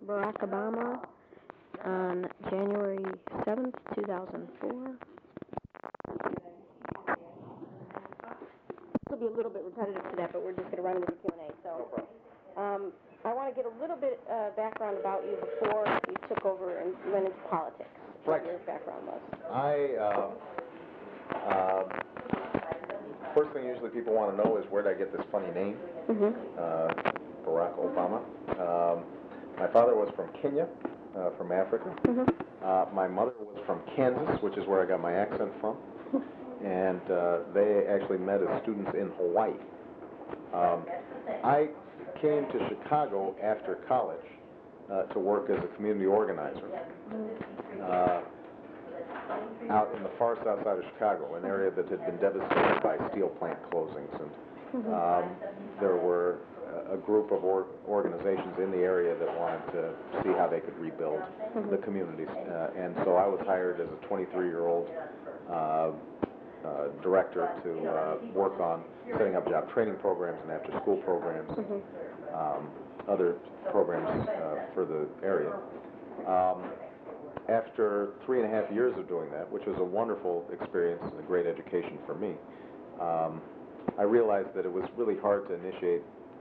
Barack Obama on January 7th, 2004. This will be a little bit repetitive to that, but we're just going to run into the Q&A. So, I want to get a little bit background about you before you took over and went into politics. Right. What your background was. First thing usually people want to know is where did I get this funny name, Barack Obama. My father was from Kenya, from Africa. My mother was from Kansas, which is where I got my accent from. And they actually met as students in Hawaii. I came to Chicago after college to work as a community organizer out in the far south side of Chicago, an area that had been devastated by steel plant closings. And there were a group of organizations in the area that wanted to see how they could rebuild the communities. And so I was hired as a 23-year-old director to work on setting up job training programs and after-school programs, other programs for the area. After 3.5 years of doing that, which was a wonderful experience and a great education for me, I realized that it was really hard to initiate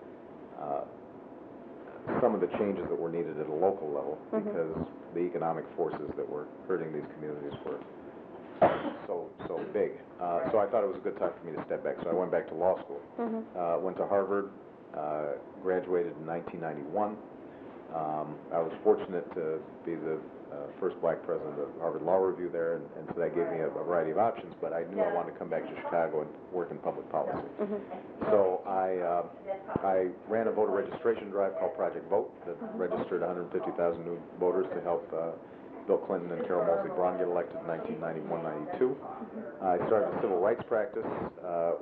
some of the changes that were needed at a local level because the economic forces that were hurting these communities were so big. So I thought it was a good time for me to step back. So I went back to law school. Went to Harvard, graduated in 1991. I was fortunate to be the first black president of Harvard Law Review there, and so that gave me a variety of options, but I knew I wanted to come back to Chicago and work in public policy. So I ran a voter registration drive called Project Vote that registered 150,000 new voters to help Bill Clinton and Carol Moseley Braun get elected in 1991-92. I started a civil rights practice I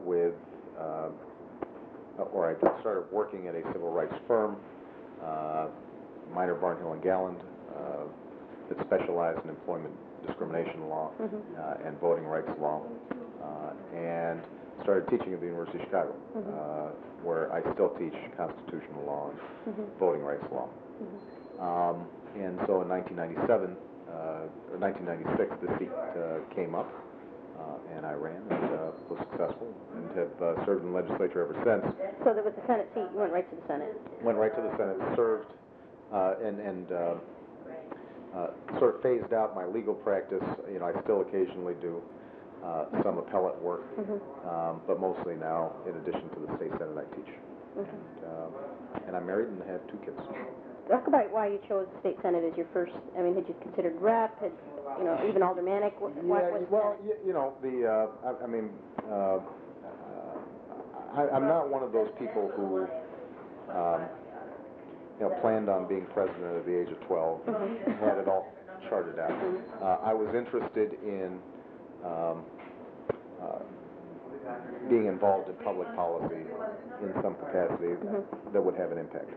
started working at a civil rights firm, Minor, Barnhill, and Galland, that specialized in employment discrimination law and voting rights law, and started teaching at the University of Chicago, where I still teach constitutional law and voting rights law. And so in 1997, or 1996, the seat came up, and I ran and was successful and have served in the legislature ever since. So there was a Senate seat. You went right to the Senate. Went right to the Senate, served, and sort of phased out my legal practice. You know, I still occasionally do some appellate work, but mostly now, in addition to the state Senate, I teach. And I'm married and have 2 kids. Talk about why you chose the state Senate as your first. I mean, had you considered rep? Had even aldermanic? I'm not one of those people who planned on being president at the age of 12, had it all charted out. I was interested in being involved in public policy in some capacity that would have an impact.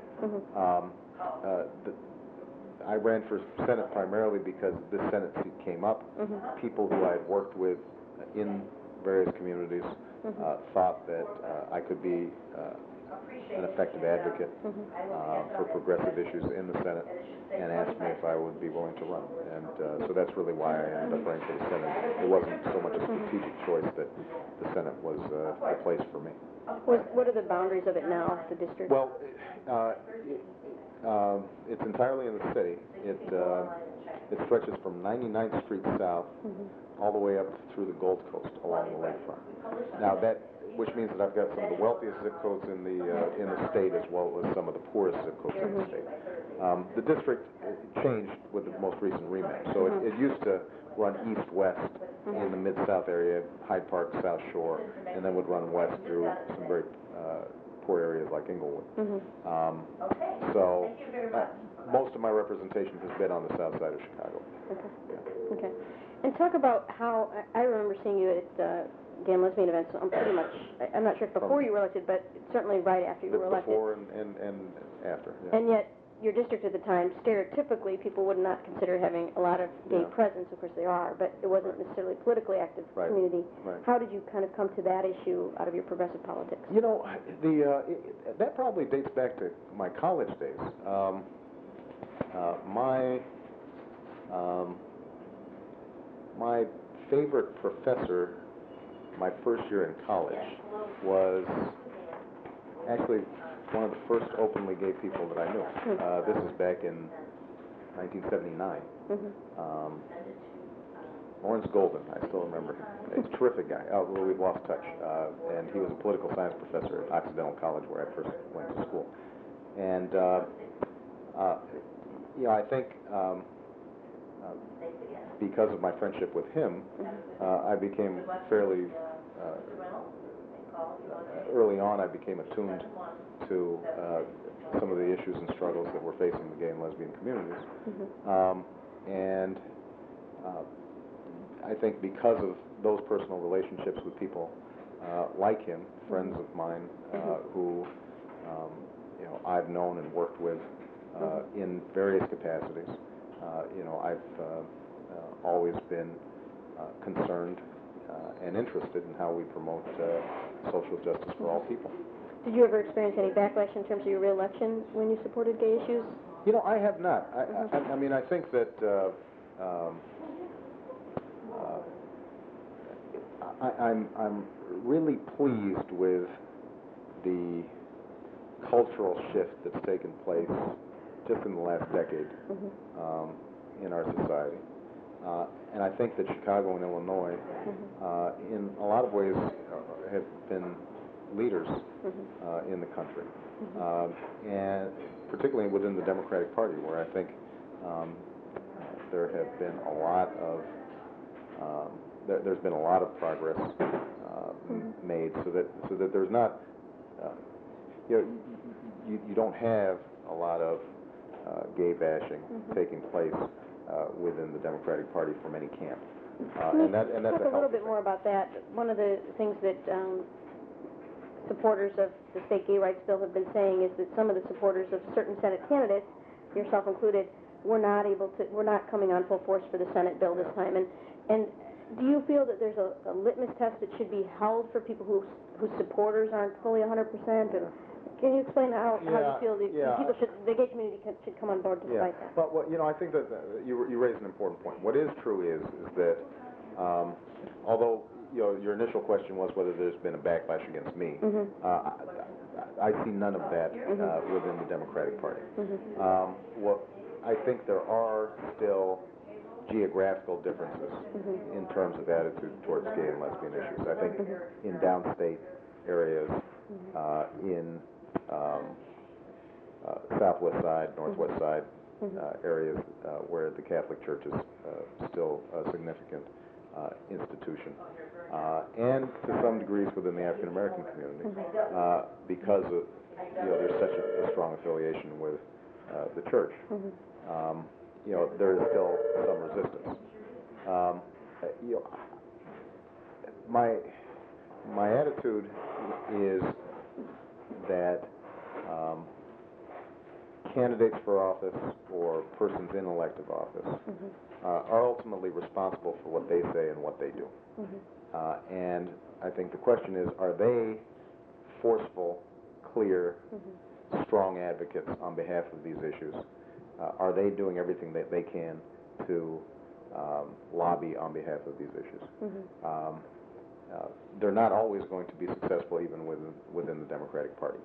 I ran for Senate primarily because this Senate seat came up. People who I had worked with in various communities thought that I could be an effective advocate for progressive issues in the Senate, and asked me if I would be willing to run. And so that's really why I ended up running for the Senate. It wasn't so much a strategic choice that the Senate was the place for me. What are the boundaries of it now, the district? Well, it's entirely in the city. It stretches from 99th Street south all the way up through the Gold Coast along the lakefront. Now which means that I've got some of the wealthiest zip codes in the state, as well as some of the poorest zip codes in the state. The district changed with the most recent remap. So it used to run east-west in the Mid-South area, Hyde Park, South Shore, and then would run west through some very poor areas like Inglewood. So most of my representation has been on the south side of Chicago. Okay. And talk about how, I remember seeing you at gay and lesbian events. I'm not sure if before you were elected, but certainly right after you were elected. Before and after, yeah. And yet, your district at the time, stereotypically, people would not consider having a lot of gay presence. Of course they are, but it wasn't necessarily a politically active community. How did you kind of come to that issue out of your progressive politics? You know, that probably dates back to my college days. My my favorite professor my first year in college was actually one of the first openly gay people that I knew. This is back in 1979. Lawrence Golden, I still remember him. He's a terrific guy. Oh, well, we've lost touch. And he was a political science professor at Occidental College, where I first went to school. And, I think because of my friendship with him, I became fairly, early on, I became attuned to some of the issues and struggles that were facing the gay and lesbian communities. I think because of those personal relationships with people like him, friends of mine who I've known and worked with in various capacities, I've always been concerned and interested in how we promote social justice for all people. Did you ever experience any backlash in terms of your reelection when you supported gay issues? I have not. I mean, I think that I'm really pleased with the cultural shift that's taken place just in the last decade in our society. And I think that Chicago and Illinois, in a lot of ways, have been leaders in the country, and particularly within the Democratic Party, where I think there have been a lot of there's been a lot of progress made, so that there's not you don't have a lot of gay bashing taking place within the Democratic Party from any camp, and that's talk a little bit more about that. One of the things that supporters of the state gay rights bill have been saying is that some of the supporters of certain Senate candidates, yourself included, we're not coming on full force for the Senate bill this time. And do you feel that there's a litmus test that should be held for people whose supporters aren't fully 100%? Or can you explain how you feel the gay community should come on board to fight that? Well, I think that you raise an important point. What is true is that although your initial question was whether there's been a backlash against me, I see none of that within the Democratic Party. I think there are still geographical differences in terms of attitude towards gay and lesbian issues. I think in downstate areas, in southwest side, northwest side areas where the Catholic Church is still a significant institution, and to some degrees within the African American community, because of there's such a strong affiliation with the church. There is still some resistance. My attitude is that candidates for office or persons in elective office are ultimately responsible for what they say and what they do. And I think the question is, are they forceful, clear, strong advocates on behalf of these issues? Are they doing everything that they can to lobby on behalf of these issues? They're not always going to be successful even within the Democratic Party.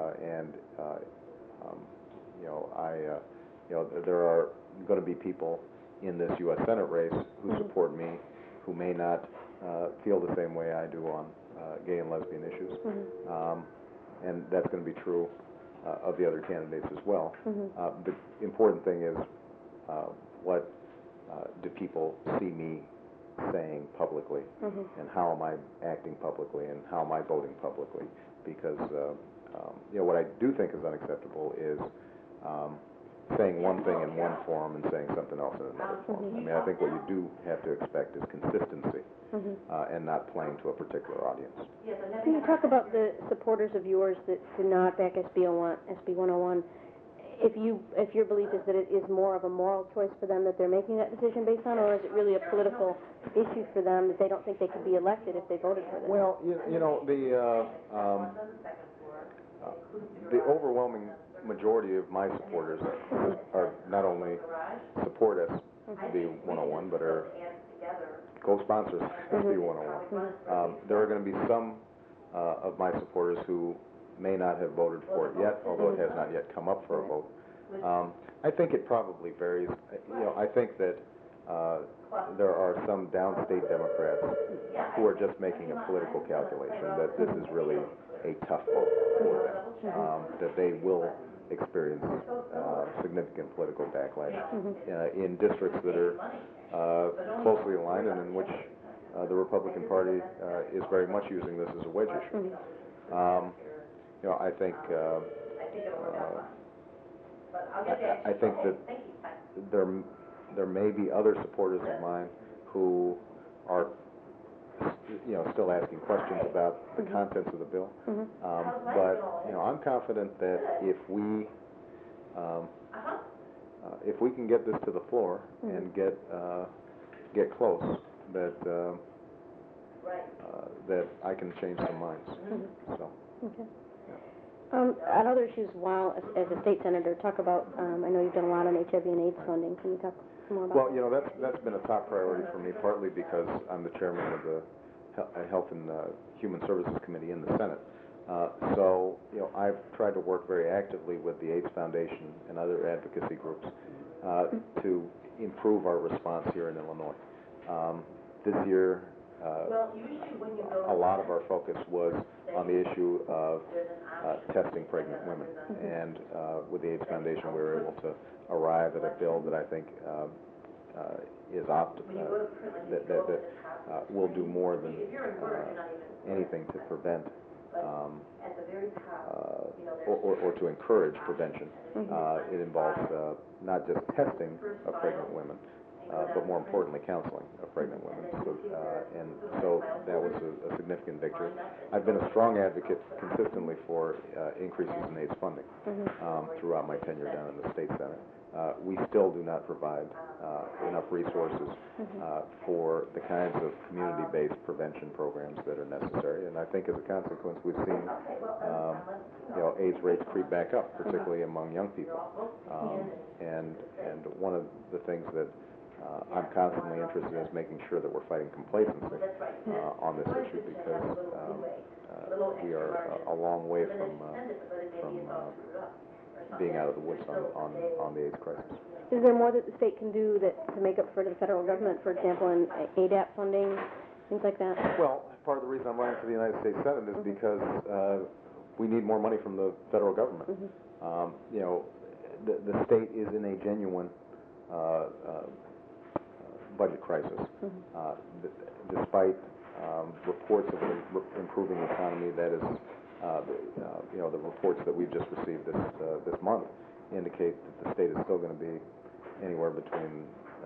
There are going to be people in this U.S. Senate race who support me who may not feel the same way I do on gay and lesbian issues. And that's going to be true of the other candidates as well. The important thing is what do people see me saying publicly, and how am I acting publicly, and how am I voting publicly? Because what I do think is unacceptable is saying one thing in one forum and saying something else in another forum. I mean, I think what you do have to expect is consistency and not playing to a particular audience. Can you talk about the supporters of yours that do not back SB 101? If your belief is that it is more of a moral choice for them that they're making that decision based on, or is it really a political issue for them that they don't think they could be elected if they voted for this? Well, the overwhelming majority of my supporters are not only support SB 101, but are co-sponsors of SB 101. There are going to be some of my supporters who may not have voted for it yet, although it has not yet come up for a vote. I think it probably varies. I think that there are some downstate Democrats who are just making a political calculation that this is really a tough vote for them, that they will experience significant political backlash in districts that are closely aligned and in which the Republican Party is very much using this as a wedge issue. I think that there may be other supporters of mine who are still asking questions about the contents of the bill. But I'm confident that if we can get this to the floor and get close, that I can change some minds. So. Okay. On other issues, while as a state senator, talk about. I know you've done a lot on HIV and AIDS funding. Can you talk more about? Well, that's been a top priority for me, partly because I'm the chairman of the Health and Human Services Committee in the Senate. So, I've tried to work very actively with the AIDS Foundation and other advocacy groups to improve our response here in Illinois. This year, a lot of our focus was on the issue of testing pregnant women. And with the AIDS Foundation, we were able to arrive at a bill that I think is that will do more than anything to prevent or to encourage prevention. It involves not just testing of pregnant women, but more importantly, counseling of pregnant women. So that was a significant victory. I've been a strong advocate consistently for increases in AIDS funding throughout my tenure down in the state senate. We still do not provide enough resources for the kinds of community-based prevention programs that are necessary, and I think as a consequence we've seen AIDS rates creep back up, particularly among young people. And one of the things that I'm constantly interested in is making sure that we're fighting complacency on this issue, because we are a long way from being out of the woods on the AIDS crisis. Is there more that the state can do to make up for the federal government, for example, in ADAP funding, things like that? Well, part of the reason I'm running for the United States Senate is because we need more money from the federal government. The state is in a genuine budget crisis. Despite reports of an improving economy, that is, the reports that we've just received this month indicate that the state is still going to be anywhere between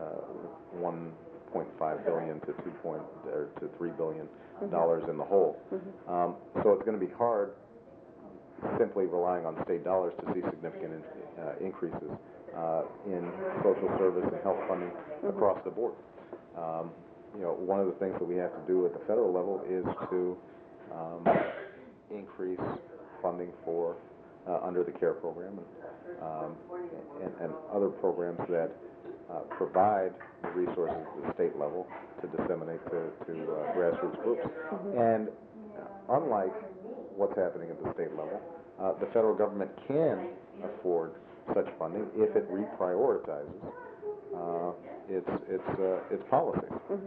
1.5 billion to $3 billion in the hole. So it's going to be hard simply relying on state dollars to see significant increases in social service and health funding across the board. One of the things that we have to do at the federal level is to increase funding for under the CARE program and other programs that provide the resources at the state level to disseminate to grassroots groups. And unlike what's happening at the state level, the federal government can afford such funding if it reprioritizes its policies.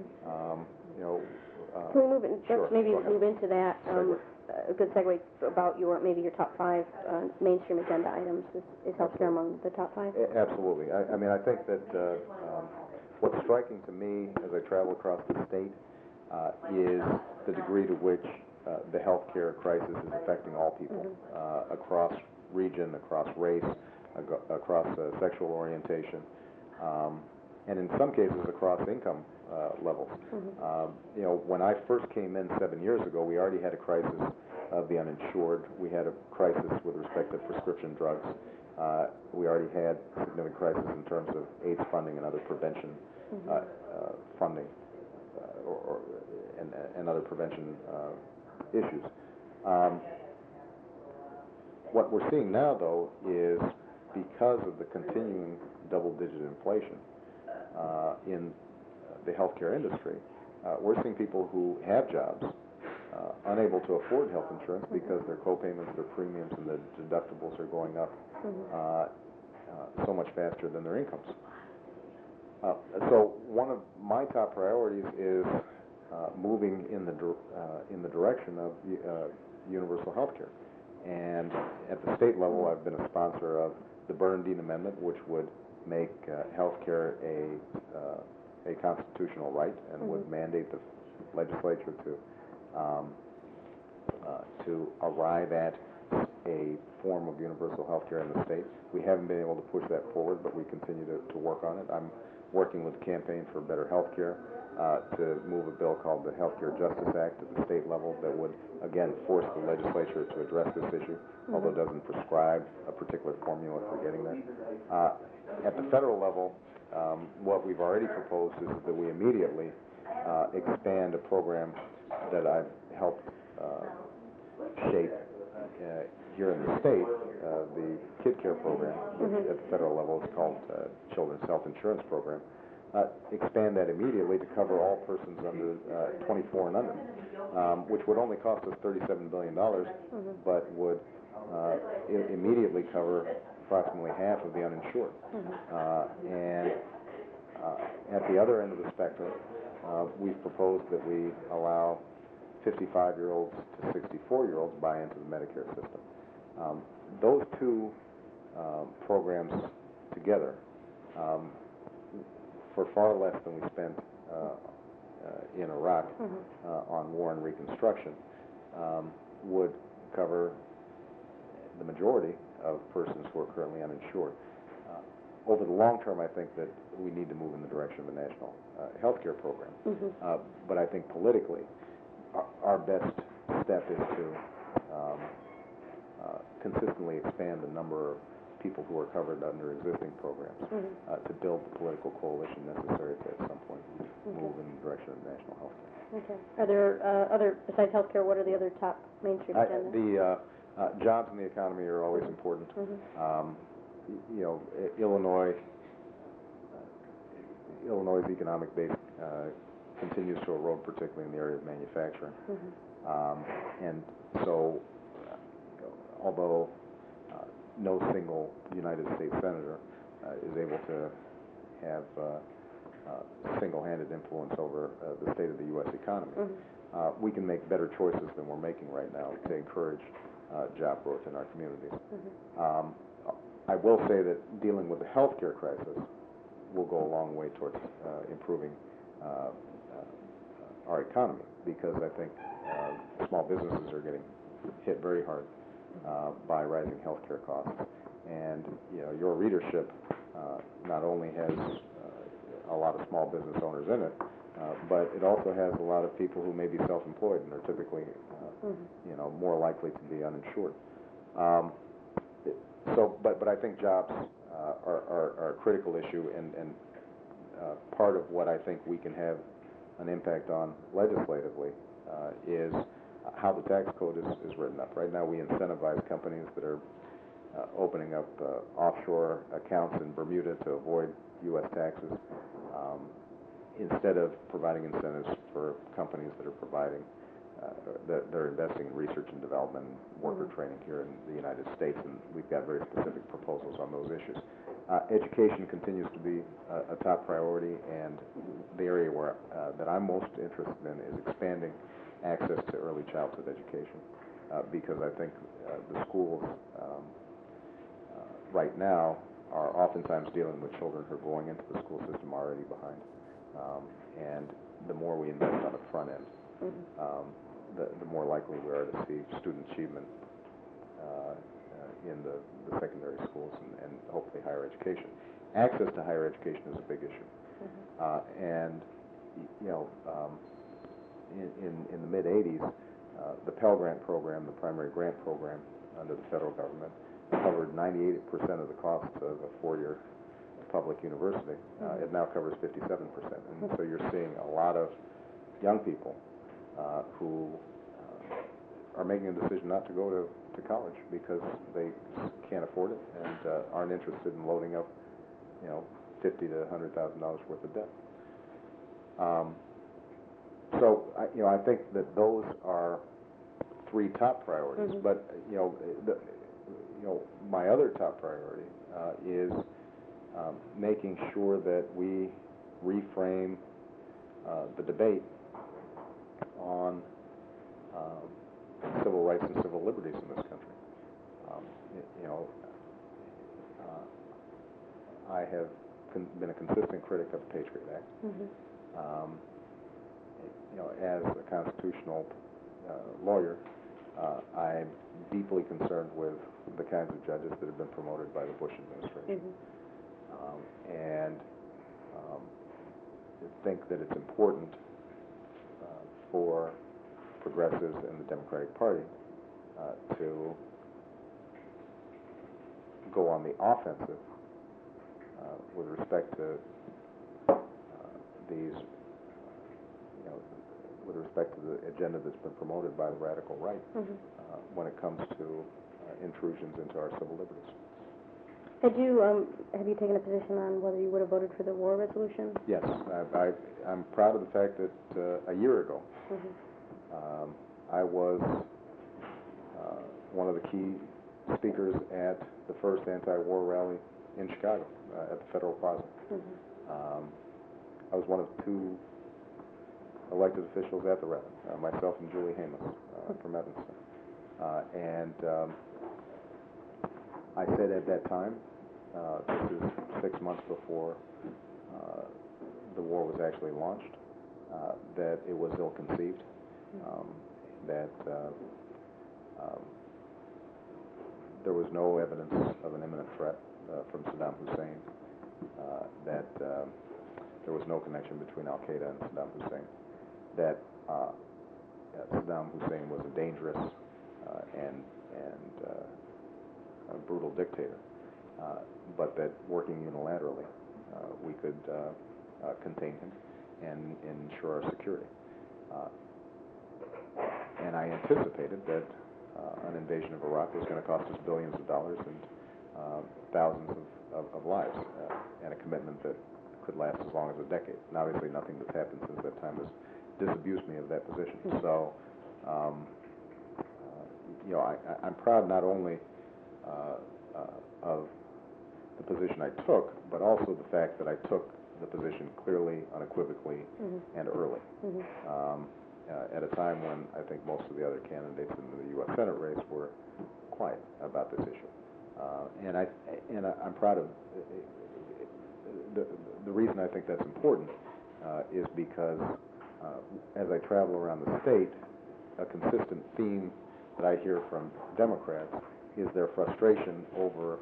Can we move in? Sure. Let's maybe move into that. A good segue about your top 5 mainstream agenda items. Is healthcare among the top 5? Absolutely. I mean, I think that what's striking to me as I travel across the state is the degree to which the healthcare crisis is affecting all people across region, across race, across sexual orientation, and in some cases across income levels. When I first came in 7 years ago, we already had a crisis of the uninsured. We had a crisis with respect to prescription drugs. We already had significant crisis in terms of AIDS funding and other prevention funding and other prevention issues. What we're seeing now, though, is because of the continuing double-digit inflation in the healthcare industry, we're seeing people who have jobs unable to afford health insurance because their co-payments, their premiums, and the deductibles are going up so much faster than their incomes. So one of my top priorities is moving in the direction of universal health care. And at the state level, I've been a sponsor of the Bernadine Amendment, which would make health care a constitutional right and would mandate the legislature to arrive at a form of universal health care in the state. We haven't been able to push that forward, but we continue to work on it. I'm working with the Campaign for Better Health Care to move a bill called the Healthcare Justice Act at the state level that would, again, force the legislature to address this issue, although it doesn't prescribe a particular formula for getting there. At the federal level, what we've already proposed is that we immediately expand a program that I've helped shape here in the state. The Kid Care program at the federal level is called Children's Health Insurance Program. Expand that immediately to cover all persons under 24 and under, which would only cost us $37 billion, but would immediately cover approximately half of the uninsured. And at the other end of the spectrum, we've proposed that we allow 55-year-olds to 64-year-olds buy into the Medicare system. Those two programs together, for far less than we spent in Iraq on war and reconstruction, would cover the majority of persons who are currently uninsured. Over the long term, I think that we need to move in the direction of a national health care program. But I think politically, our best step is to consistently expand the number of people who are covered under existing programs to build the political coalition necessary to at some point move in the direction of national health care. Okay. Are there other, besides health care, what are the other top mainstream agendas? The jobs in the economy are always important. You know, Illinois' economic base continues to erode, particularly in the area of manufacturing. And so, although no single United States senator is able to have single-handed influence over the state of the U.S. economy, we can make better choices than we're making right now to encourage job growth in our communities. I will say that dealing with the healthcare crisis will go a long way towards improving our economy, because I think small businesses are getting hit very hard by rising healthcare costs. And you know, your readership not only has a lot of small business owners in it, but it also has a lot of people who may be self-employed and are typically you know, more likely to be uninsured. But I think jobs are a critical issue, and part of what I think we can have an impact on legislatively is how the tax code is written up. Right now we incentivize companies that are opening up offshore accounts in Bermuda to avoid U.S. taxes, instead of providing incentives for companies that are providing that are investing in research and development and worker training here in the United States, and we've got very specific proposals on those issues. Education continues to be a top priority, and the area where that I'm most interested in is expanding access to early childhood education, because I think the schools right now are oftentimes dealing with children who are going into the school system already behind, and the more we invest on the front end, the more likely we are to see student achievement in the secondary schools and hopefully higher education. Access to higher education is a big issue. And, you know, in the mid-'80s, the Pell Grant program, the primary grant program under the federal government, covered 98% of the costs of a four-year public university. It now covers 57%. And so you're seeing a lot of young people who are making a decision not to go to college because they can't afford it and aren't interested in loading up, $50,000 to $100,000 worth of debt. So I think that those are three top priorities. Mm-hmm. But my other top priority is making sure that we reframe the debate on civil rights and civil liberties in this country. I have been a consistent critic of the Patriot Act. Mm-hmm. As a constitutional lawyer, I'm deeply concerned with the kinds of judges that have been promoted by the Bush administration. Mm-hmm. And think that it's important for progressives in the Democratic Party to go on the offensive with respect to these, with respect to the agenda that's been promoted by the radical right. Mm-hmm. When it comes to intrusions into our civil liberties. Have you taken a position on whether you would have voted for the war resolution? Yes, I'm proud of the fact that a year ago, mm-hmm. I was one of the key speakers at the first anti-war rally in Chicago at the Federal Plaza. Mm-hmm. I was one of two elected officials at the rally, myself and Julie Hamas from Evanston. And I said at that time, this is 6 months before the war was actually launched, that it was ill-conceived, that there was no evidence of an imminent threat from Saddam Hussein, that there was no connection between Al-Qaeda and Saddam Hussein, that Saddam Hussein was a dangerous and a brutal dictator, but that working unilaterally, we could contain him and ensure our security. And I anticipated that an invasion of Iraq was going to cost us billions of dollars and thousands of lives, and a commitment that could last as long as a decade. And obviously nothing that's happened since that time has disabused me of that position. So, I'm proud not only of the position I took, but also the fact that I took the position clearly, unequivocally, mm-hmm. and early. Mm-hmm. At a time when I think most of the other candidates in the U.S. Senate race were quiet about this issue. And I'm proud of the reason I think that's important is because as I travel around the state, a consistent theme that I hear from Democrats is their frustration over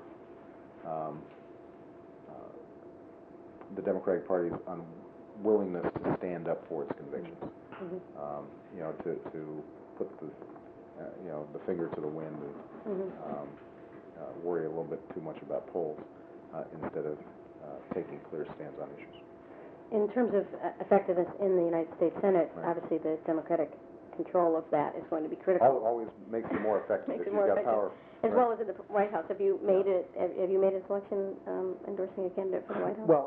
the Democratic Party's unwillingness to stand up for its convictions. Mm-hmm. To put the finger to the wind and mm-hmm. Worry a little bit too much about polls instead of taking clear stands on issues. In terms of effectiveness in the United States Senate, right. Obviously the Democratic control of that is going to be critical. Always makes it more effective if you've got power. As right. Well as in the White House. Have you made it? Have you made a selection endorsing a candidate for the White House? Well,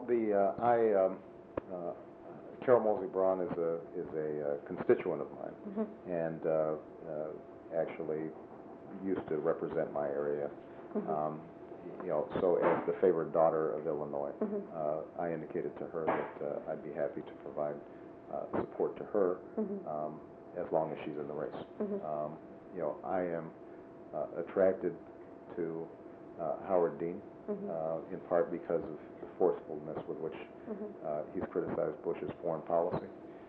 Carol Moseley Braun is a constituent of mine, mm-hmm. and actually used to represent my area. Mm-hmm. So as the favored daughter of Illinois, mm-hmm. I indicated to her that I'd be happy to provide support to her mm-hmm. As long as she's in the race. Mm-hmm. I am attracted to Howard Dean, mm-hmm. In part because of the forcefulness with which mm-hmm. He's criticized Bush's foreign policy.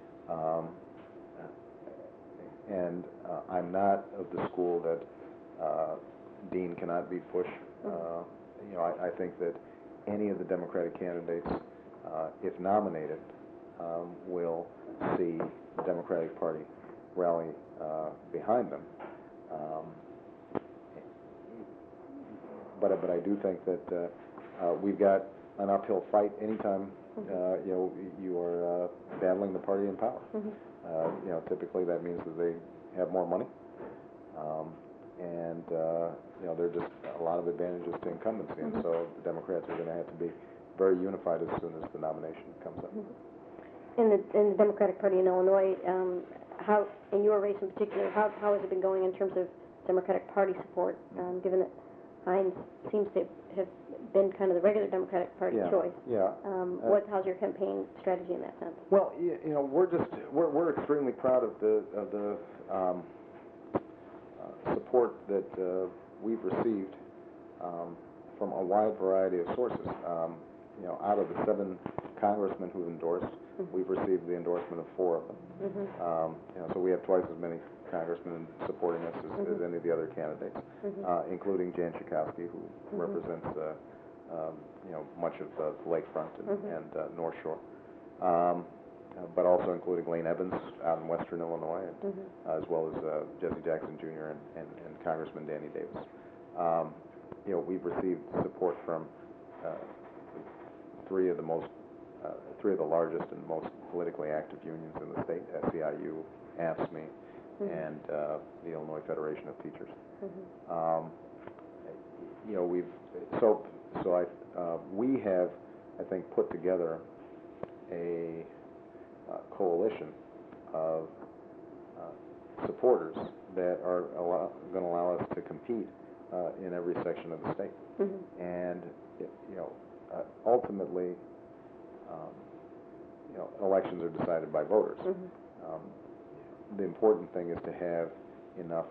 And I'm not of the school that Dean cannot beat Bush. I think that any of the Democratic candidates, if nominated, will see the Democratic Party rally behind them. But I do think that we've got an uphill fight anytime you are battling the party in power. Mm-hmm. Typically that means that they have more money, There are just a lot of advantages to incumbency, and so the Democrats are going to have to be very unified as soon as the nomination comes up. In the Democratic Party in Illinois, how, in your race in particular, how has it been going in terms of Democratic Party support, given that Hines seems to have been kind of the regular Democratic Party choice? Yeah. How's your campaign strategy in that sense? Well, we're extremely proud of the support that we've received from a wide variety of sources. Out of the 7 congressmen who've endorsed, we've received the endorsement of 4 of them. So we have twice as many congressmen supporting us as any of the other candidates, including Jan Schakowsky, who represents much of the lakefront and North Shore. But also including Lane Evans out in western Illinois, as well as Jesse Jackson Jr. and Congressman Danny Davis. We've received support from 3 of the largest and most politically active unions in the state: SEIU, AFSCME, and the Illinois Federation of Teachers. We have, I think, put together a coalition of supporters that are going to allow us to compete in every section of the state. And ultimately, elections are decided by voters. The important thing is to have enough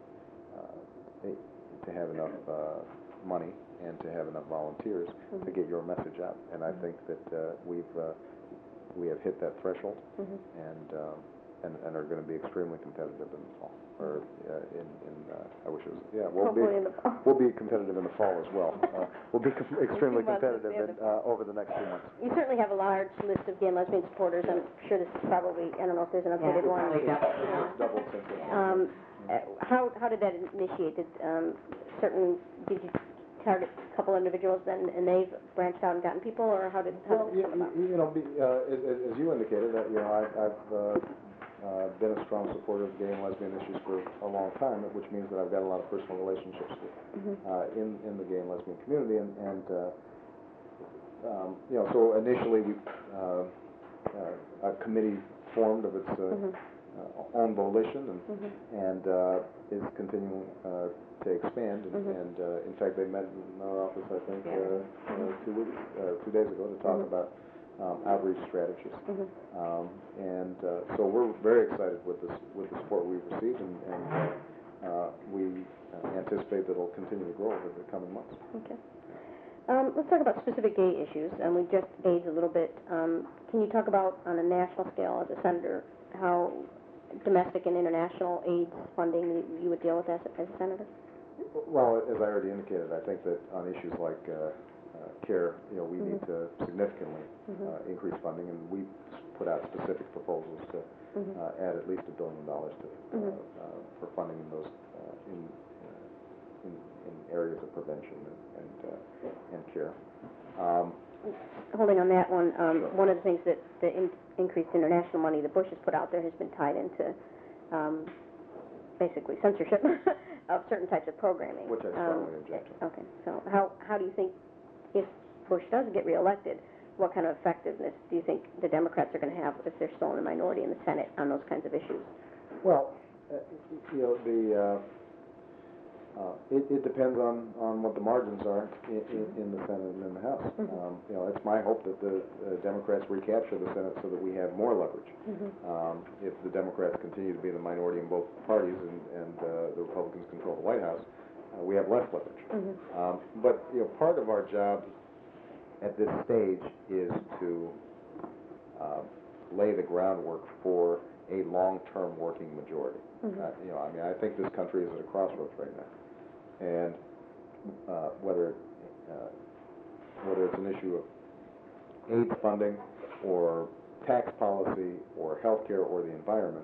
money and to have enough volunteers to get your message out. And I think that we have hit that threshold, and are going to be extremely competitive in the fall. Or I wish it was we'll be competitive in the fall as well. We'll be extremely competitive over the next 2 months. You certainly have a large list of gay and lesbian supporters. I'm sure this is probably, I don't know if there's an updated one. How did that initiate? Did you target a couple individuals then, and they've branched out and gotten people, or how did it come about? As you indicated, I've been a strong supporter of gay and lesbian issues for a long time, which means that I've got a lot of personal relationships in the gay and lesbian community, so initially a committee formed of its own volition and is continuing to expand, and in fact they met in our office, I think, 2 days ago to talk about outreach strategies. So we're very excited with the support we've received, and we anticipate that it'll continue to grow over the coming months. Okay. Let's talk about specific gay issues, and we just aged a little bit. Can you talk about, on a national scale, as a senator, how domestic and international AIDS funding you would deal with as a senator? Well, as I already indicated, I think that on issues like care, we need to significantly increase funding, and we put out specific proposals to add at least $1 billion for funding in those in areas of prevention and care. Holding on that one, one of the things that the increased international money that Bush has put out there has been tied into basically censorship of certain types of programming. Which I strongly object to. Okay, so how do you think, if Bush does get reelected, what kind of effectiveness do you think the Democrats are going to have if they're still in the minority in the Senate on those kinds of issues? Well, it depends on what the margins are in the Senate and in the House. It's my hope that the Democrats recapture the Senate so that we have more leverage. If the Democrats continue to be in the minority in both parties and the Republicans control the White House, we have less leverage. But part of our job at this stage is to lay the groundwork for a long-term working majority. I think this country is at a crossroads right now, and whether it's an issue of AIDS funding or tax policy or health care or the environment,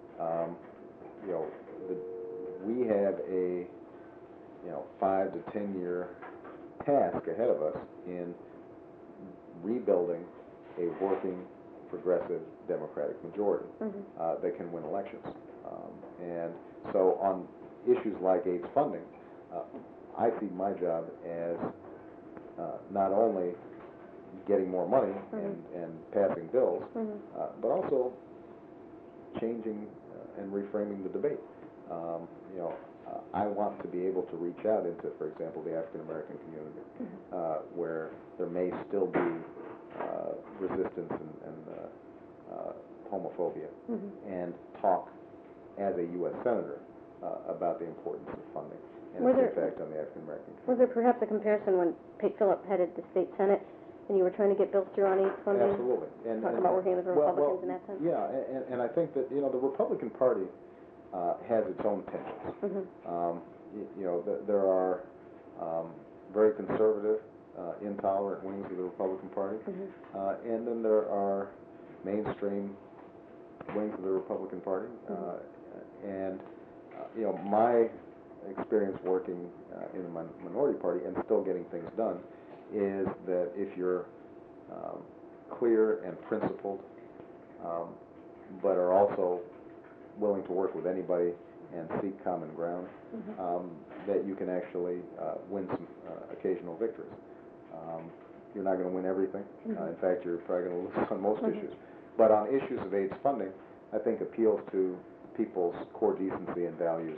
we have a 5 to 10 year task ahead of us in rebuilding a working progressive Democratic majority that can win elections. And so issues like AIDS funding, I see my job as not only getting more money and passing bills, but also changing and reframing the debate. You know, I want to be able to reach out into, for example, the African American community, where there may still be resistance and homophobia, and talk as a U.S. Senator about the importance of funding and its impact on the African American community. Was there perhaps a comparison when Pate Phillip headed the state Senate and you were trying to get bills through on AIDS funding? Absolutely. Talking about working with the Republicans in that sense? Yeah, and I think that, you know, the Republican Party has its own tensions. You know, there are very conservative, intolerant wings of the Republican Party, and then there are mainstream wings of the Republican Party. And, you know, my experience working in the minority party and still getting things done is that if you're clear and principled, but are also willing to work with anybody and seek common ground, that you can actually win some occasional victories. You're not going to win everything. In fact, you're probably going to lose on most issues. But on issues of AIDS funding, I think appeals to people's core decency and values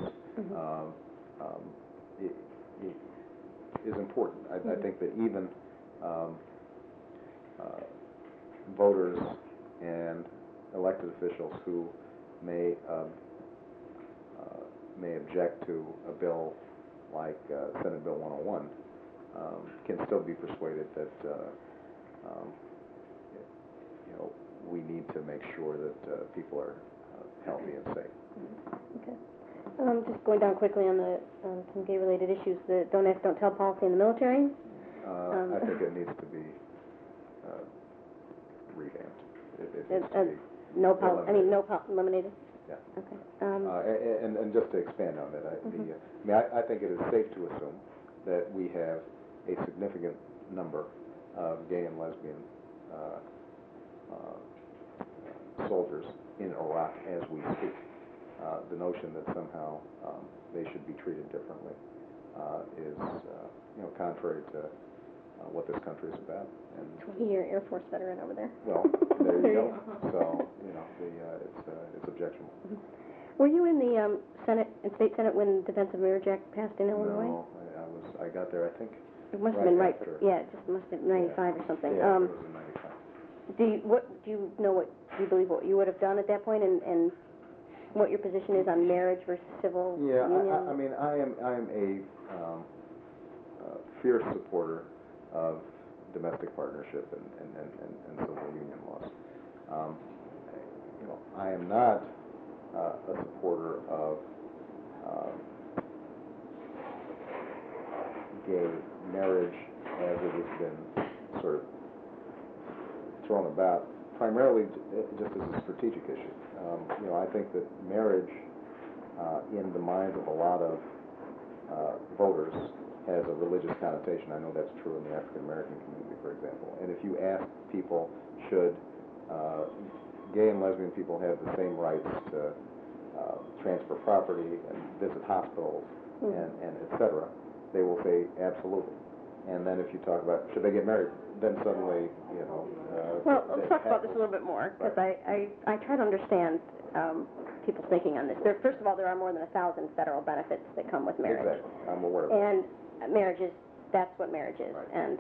is important. I think that even voters and elected officials who may object to a bill like Senate Bill 101 can still be persuaded that you know, we need to make sure that people are healthy and safe. Okay. Just going down quickly on the some gay-related issues, the don't ask, don't tell policy in the military. I think it needs to be revamped. It needs to be eliminated. Yeah. Okay. And just to expand on that, I think it is safe to assume that we have a significant number of gay and lesbian soldiers in Iraq as we speak. The notion that somehow they should be treated differently is, you know, contrary to what this country is about. And 20-year Air Force veteran over there. well, there you go. So, you know, it's objectionable. Were you in the Senate and State Senate when the Defense of Marriage Act passed in Illinois? No, I got there, I think. It must have been right. Yeah, it just must have been 95 or something. Yeah, it was in 95. Do you believe what you would have done at that point, and what your position is on marriage versus civil union? I mean, I am a fierce supporter of domestic partnership and civil union laws. You know, I am not a supporter of gay marriage as it has been sort of thrown about, primarily just as a strategic issue. You know, I think that marriage, in the minds of a lot of voters, has a religious connotation. I know that's true in the African American community, for example. And if you ask people, should gay and lesbian people have the same rights to transfer property and visit hospitals and et cetera, they will say absolutely. And then if you talk about should they get married, then suddenly, you know. Well, let's talk about this a little bit more, because I try to understand people's thinking on this. First of all, there are more than 1,000 federal benefits that come with marriage. Exactly. I'm aware of that. And marriage is, that's what marriage is. Right. And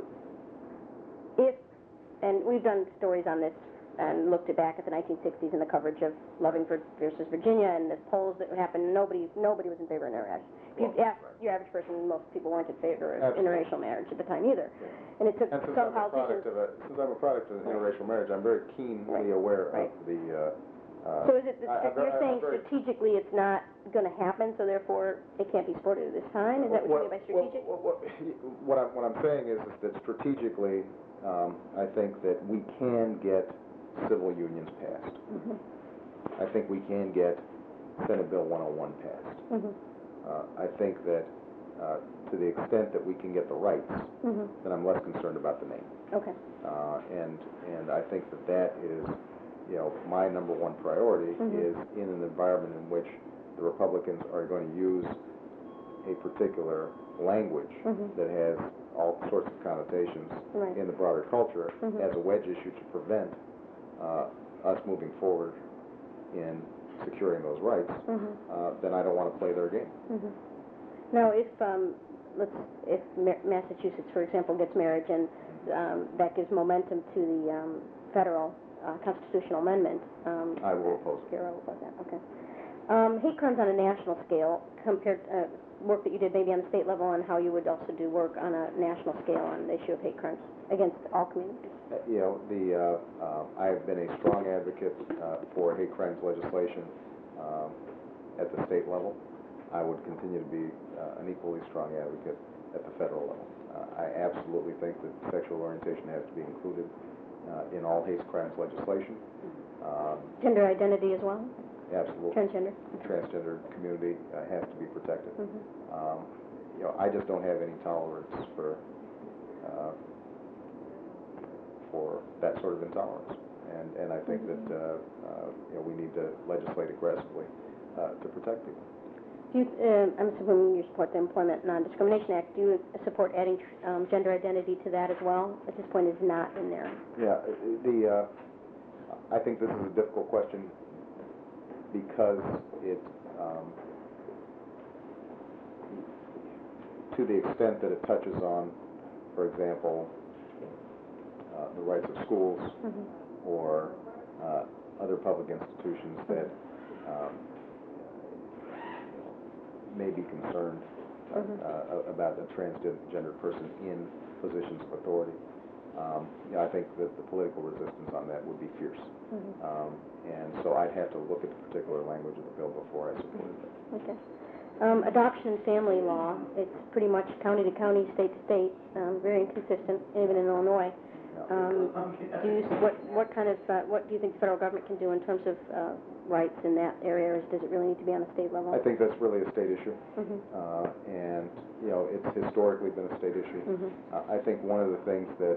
and we've done stories on this and looked back at the 1960s and the coverage of Loving versus Virginia and the polls that happened. Nobody was in favor of marriage. If you ask your average person, most people weren't in favor of interracial marriage at the time either. Yeah. And it took some politicians. Since I'm a product of interracial marriage, I'm very keenly aware of the. So is it you're saying strategically it's not going to happen, so therefore it can't be supported at this time? Is that what you mean by strategic? What I'm saying is that strategically, I think that we can get civil unions passed. I think we can get Senate Bill 101 passed. I think that to the extent that we can get the rights, then I'm less concerned about the name. Okay. And I think that is, you know, my number one priority is in an environment in which the Republicans are going to use a particular language that has all sorts of connotations in the broader culture as a wedge issue to prevent us moving forward in securing those rights, then I don't want to play their game. Now, if Massachusetts, for example, gets marriage and that gives momentum to the federal constitutional amendment, I will oppose it. You're oppose that, okay. Hate crimes on a national scale, compared work that you did maybe on the state level, and how you would also do work on a national scale on the issue of hate crimes against all communities. You know, I have been a strong advocate for hate crimes legislation at the state level. I would continue to be an equally strong advocate at the federal level. I absolutely think that sexual orientation has to be included in all hate crimes legislation. Gender identity as well? Absolutely. Transgender? Transgender community has to be protected. You know, I just don't have any tolerance for that sort of intolerance. And I think that you know, we need to legislate aggressively to protect people. Do you, I'm assuming you support the Employment Non-Discrimination Act. Do you support adding gender identity to that as well? At this point, it's not in there. Yeah, I think this is a difficult question because it, to the extent that it touches on, for example, the rights of schools or other public institutions that may be concerned about a transgender person in positions of authority. You know, I think that the political resistance on that would be fierce. And so I'd have to look at the particular language of the bill before I supported it. Okay. Adoption and family law, it's pretty much county to county, state to state, very inconsistent, even in Illinois. What do you think the federal government can do in terms of rights in that area, or does it really need to be on a state level? I think that's really a state issue, and you know, it's historically been a state issue. I think one of the things that,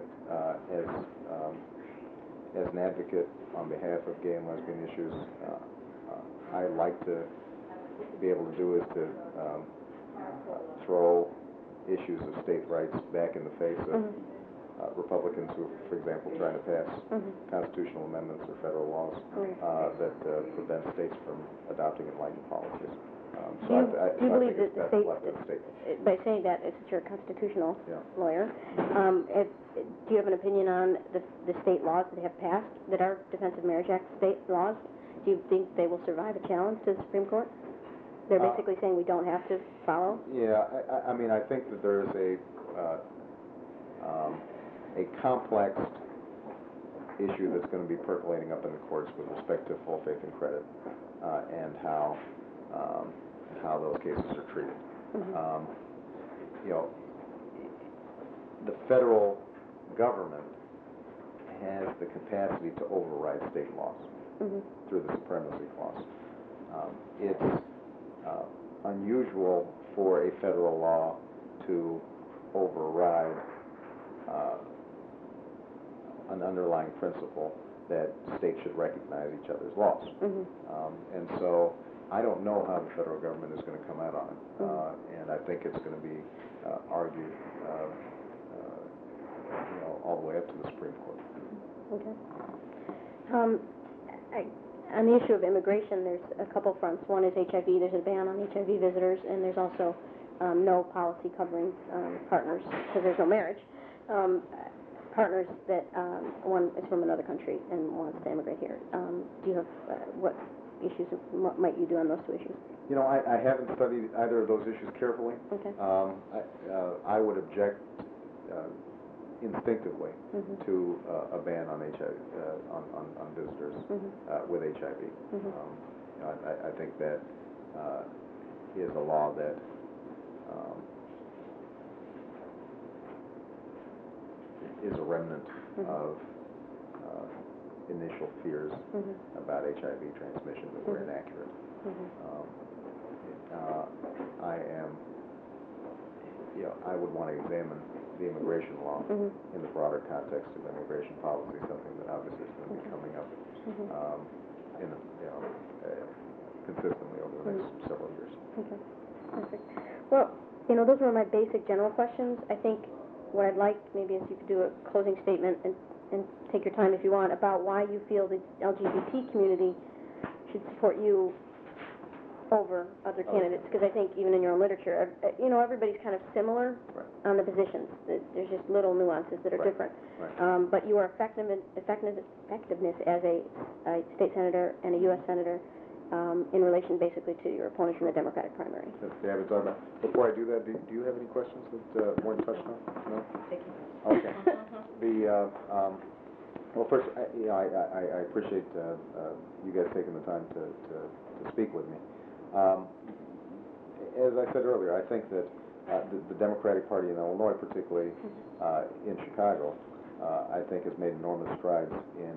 as an advocate on behalf of gay and lesbian issues, I like to be able to do is to throw issues of state rights back in the face of Republicans who, for example, trying to pass constitutional amendments or federal laws that prevent states from adopting enlightened policies. Do you believe that the state, by saying that, since you're a constitutional lawyer, do you have an opinion on the state laws that have passed that are Defense of Marriage Act state laws? Do you think they will survive a challenge to the Supreme Court? They're basically saying we don't have to follow? Yeah, I mean, I think that there is a complex issue that's going to be percolating up in the courts with respect to full faith and credit and how those cases are treated. You know, the federal government has the capacity to override state laws through the Supremacy Clause. It's unusual for a federal law to override an underlying principle that states should recognize each other's laws. And so I don't know how the federal government is going to come out on it, and I think it's going to be argued you know, all the way up to the Supreme Court. Okay. On the issue of immigration, there's a couple fronts. One is HIV. There's a ban on HIV visitors, and there's also no policy covering partners, because there's no marriage. Partners that one is from another country and wants to immigrate here. Do you have what issues might you do on those two issues? You know, I haven't studied either of those issues carefully. Okay. I would object instinctively to a ban on HIV on visitors with HIV. You know, I think that is a law that is a remnant of initial fears about HIV transmission that were inaccurate. I would want to examine the immigration law in the broader context of immigration policy, something that obviously is going to be coming up in the, consistently over the next several years. Okay, perfect. Well, those were my basic general questions. I think what I'd like maybe is you could do a closing statement and take your time if you want about why you feel the LGBT community should support you over other candidates, because I think even in your own literature, everybody's kind of similar on the positions. There's just little nuances that are different. Right. But your effectiveness as a state senator and a U.S. senator in relation basically to your opponents in the Democratic primary. Before I do that, do you have any questions that weren't touched on? No? Thank you. Okay. Well, first, I appreciate you guys taking the time to speak with me. As I said earlier, I think that the Democratic Party in Illinois, particularly in Chicago, I think has made enormous strides in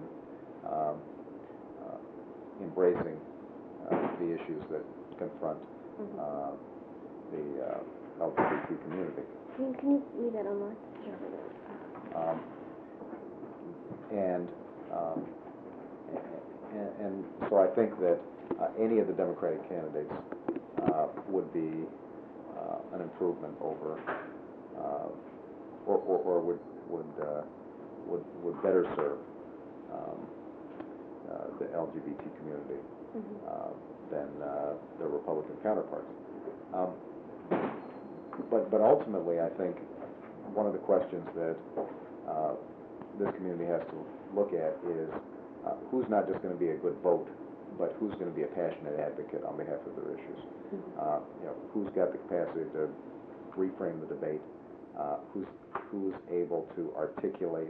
embracing the issues that confront the LGBT community. Can you leave that online? Um, and so I think that any of the Democratic candidates would be an improvement over, or would better serve the LGBT community than their Republican counterparts. But ultimately, I think one of the questions that this community has to look at is who's not just going to be a good vote, but who's going to be a passionate advocate on behalf of their issues. Who's got the capacity to reframe the debate, who's able to articulate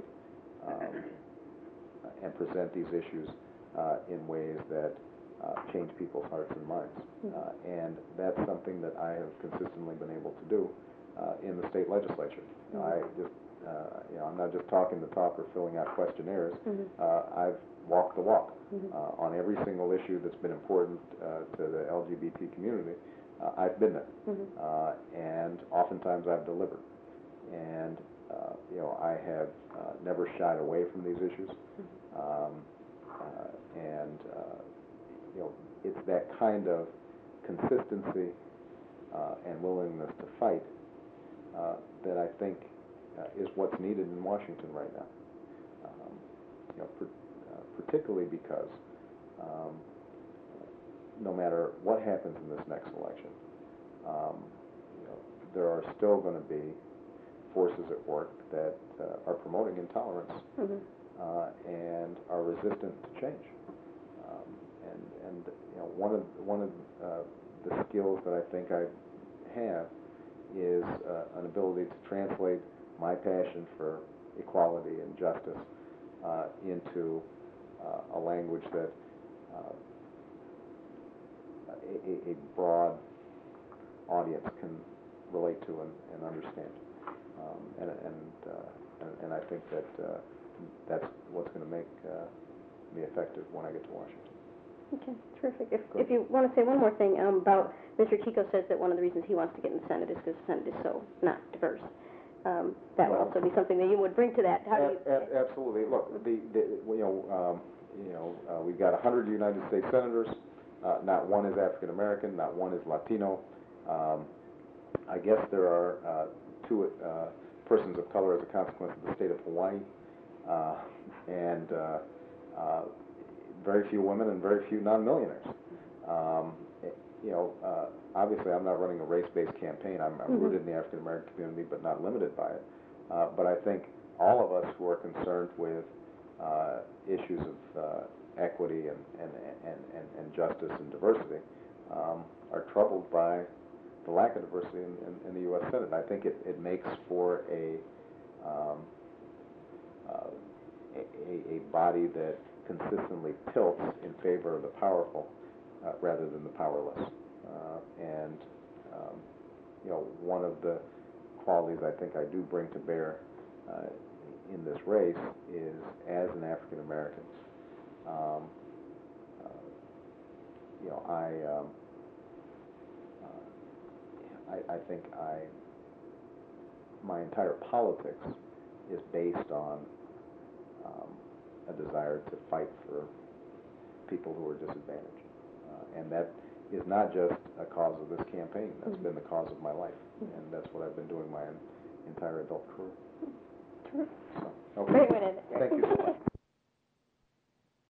and present these issues in ways that change people's hearts and minds. And that's something that I have consistently been able to do in the state legislature. I'm not just talking the talk or filling out questionnaires. I've walked the walk on every single issue that's been important to the LGBT community. I've been there, and oftentimes I've delivered. And I have never shied away from these issues. It's that kind of consistency and willingness to fight that I think is what's needed in Washington right now. Particularly because no matter what happens in this next election, there are still going to be forces at work that are promoting intolerance and are resistant to change. One of the skills that I think I have is an ability to translate my passion for equality and justice into a language that a broad audience can relate to and understand. And I think that that's what's going to make me effective when I get to Washington. Okay, terrific. If you want to say one more thing about Mr. Chico says that one of the reasons he wants to get in the Senate is because the Senate is so not diverse. That would also be something that you would bring to that. How do you? Absolutely. Look, we've got 100 United States senators. Not one is African American. Not one is Latino. I guess there are 2 persons of color as a consequence of the state of Hawaii, and very few women and very few non-millionaires. Obviously, I'm not running a race-based campaign. I'm rooted in the African American community, but not limited by it. But I think all of us who are concerned with issues of equity and justice and diversity are troubled by the lack of diversity in the U.S. Senate. I think it makes for a body that consistently tilts in favor of the powerful rather than the powerless. One of the qualities I think I do bring to bear in this race is, as an African American, I think my entire politics is based on a desire to fight for people who are disadvantaged, and is not just a cause of this campaign. That's been the cause of my life, and that's what I've been doing my entire adult career. Terrific. So, okay. Great way to